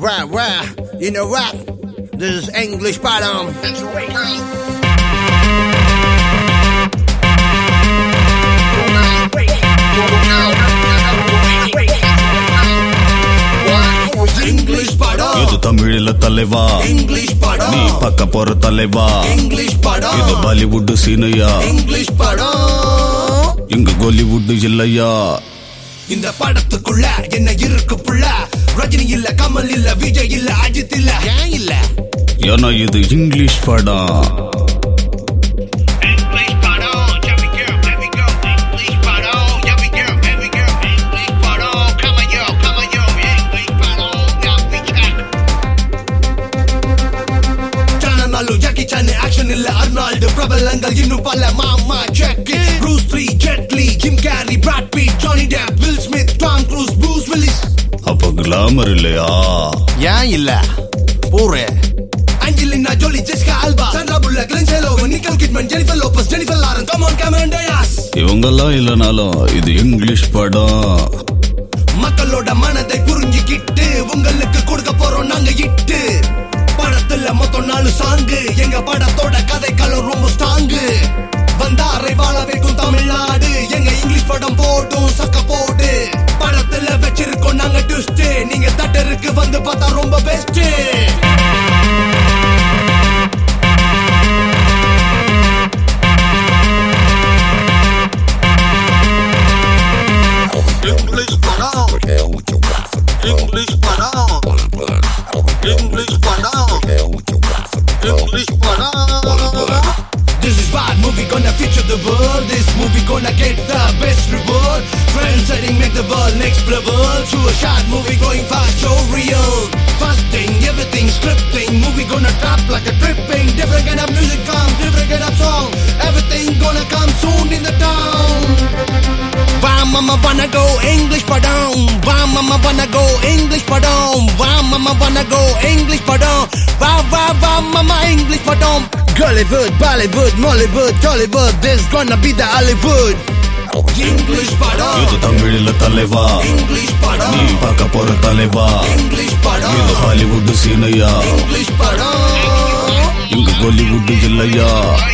Rap. You know rap. This is English Padam. That's right, girl. English Padam. இது தமிழில தலைவா English Padam. நீ பக்க போற தலைவா English Padam. இது பாலிவுட் சீனையா English Padam. இங்க கோலிவுட் இல்லையா இந்த படத்துக்குள்ள என்ன இருக்கு புள்ள ரஜினி இல்ல கமல் இல்ல விஜய் இல்ல அஜித் இல்ல ஏன் இல்ல ஏன்னா இது இங்கிலீஷ் படம் ஆக்ஷன் இல்ல அர்னால்டு பிரபலங்கள் இன்னும் பல மாமா Jackie Bruce Lee Jet Li Jim Carrey Brad Pitt Johnny Depp Will Smith Tom Cruise Bruce Willis அப்ப கிளாமர் இல்லையா ஏன் இல்ல பூரே Angelina Jolie, Jessica Alba, Sandra Bullock, Lindsay Lohan, Nicole Kidman, Jennifer Lopez, Jennifer Lawrence, come on Cameron Diaz. இவங்கெல்லாம் இல்லனாலும் இது English படம் மக்களோட மனதை புரிஞ்சுக்கிட்டு உங்களுக்கு கொடுக்க போறோம் நாங்க இட்டு படத்துல மொத்தம் 4 சாங்கு எங்க படத்தோட கதைக்களம் ரொம்ப ஸ்ட்ராங்கு வந்தாரை வாழ வைக்கும் தமிழ்நாடு எங்க இங்கிலீஷ் படம் போட்டும் சக்க போடு படத்துல வச்சிருக்கோம் நாங்க ட்விஸ்ட் நீங்க தட்டருக்கு வந்து பார்த்தா ரொம்ப best This is bad movie gonna feature the world. This movie gonna get the best reward. Trendsetting make the world next level. To a shot movie going fast, so real. Fasting, everything scripting. Movie gonna trap like a tripping. Different kind of music come, different kind of song. Everything gonna come soon in the town. Why mama wanna go English padam? Why mama wanna go English padam? Why mama wanna go English padam? Why mama English padam? Gollywood, Bollywood, Mollywood, Tollywood, this gonna be the Hollywood. English padam. இது தமிழில தலைவா English padam. நீ பக்க போற தலைவா English padam. இது Hollywood சீனையா English padam. இங்க கோலிவுட் இல்லையா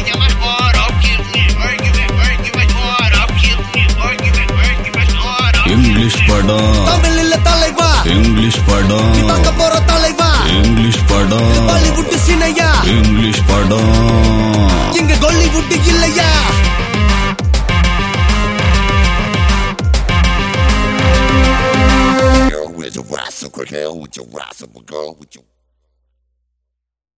இங்கிலீஷ் படம் தமிழில தலைவா இங்கிலீஷ் படம் நீ பக்க போற தலைவா இங்கிலீஷ் படம் பாலிவுட் சீனையா இங்கிலீஷ் படம் இங்க கோலிவுட் இல்லையா Girl with your rascal, girl with your rascal, girl with your